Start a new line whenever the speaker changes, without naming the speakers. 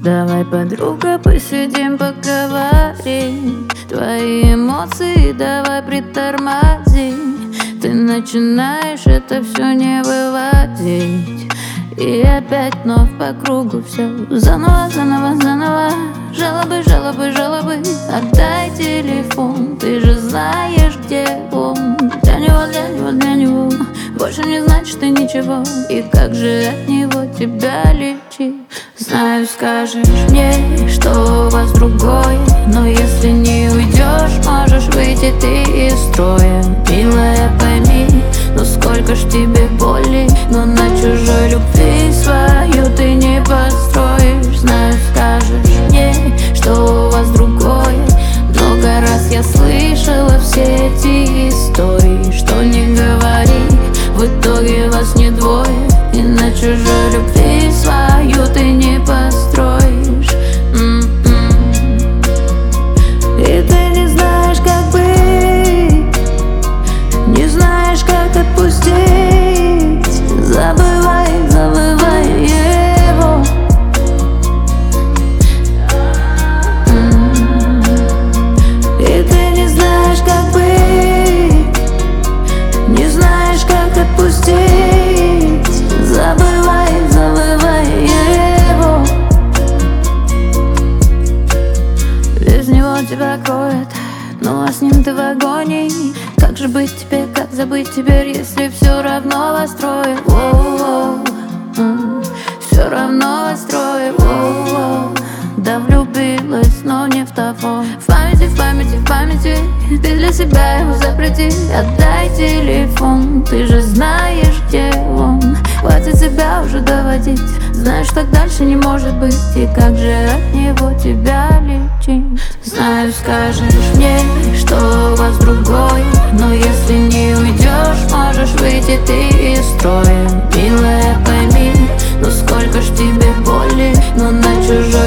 Давай, подруга, посидим, поговорим. Твои эмоции давай притормози. Ты начинаешь это все не выводить, и опять вновь по кругу все заново, заново, заново. Жалобы, жалобы, жалобы. Отдай телефон, ты же знаешь, где он. Для него, для него, для него больше не значит и ничего. И как же от него тебя лечить? Знаю, скажешь мне, что у вас другое, но если не уйдешь, можешь выйти ты из строя. Милая, пойми, ну сколько ж тебе боли, но на чужой любви свою ты не построишь. Знаю, скажешь мне, что у вас другое. Много раз я слышала все эти истории. Что не говори, в итоге вас не двое, и на чужой любви свою ты не построишь. И ты не знаешь, как быть, не знаешь, как отпустить. Забывай, забывай его. И ты не знаешь, как быть, не знаешь, как отпустить. Забывай, забывай его. Без него тебя кроет, ну а с ним ты в агонии. Как же быть тебе, как забыть теперь, если все равно вас трое? Все равно вас трое. Да, влюбилась, но не в того. В памяти, в памяти, в памяти ты для себя его запрети. Отдай телефон, ты же знаешь, где он. Хватит себя уже доводить, знаешь, так дальше не может быть. И как же от него тебя лечить? Знаю, скажешь мне, что у вас другое, но если не уйдешь, можешь выйти ты из строя. Милая, пойми, ну сколько ж тебе боли, но на чужой